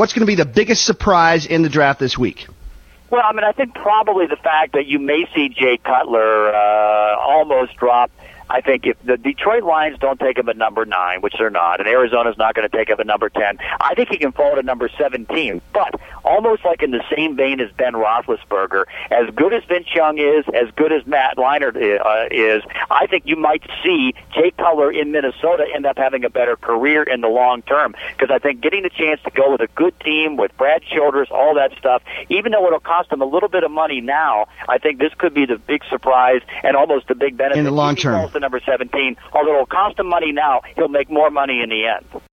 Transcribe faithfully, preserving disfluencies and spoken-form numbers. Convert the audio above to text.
what's going to be the biggest surprise in the draft this week? Well, I mean, I think probably the fact that you may see Jay Cutler uh, almost drop. I think if the Detroit Lions don't take him at number nine, which they're not, and Arizona's not going to take him at number ten, I think he can fall to number seventeen. But almost like in the same vein as Ben Roethlisberger, as good as Vince Young is, as good as Matt Leinart uh, is, I think you might see Jay Cutler in Minnesota end up having a better career in the long term. Because I think getting the chance to go with a good team, with Brad Childress, all that stuff, even though it'll cost him a little bit of money now, I think this could be the big surprise and almost the big benefit in the long term. Number seventeen, although it'll cost him money now, he'll make more money in the end.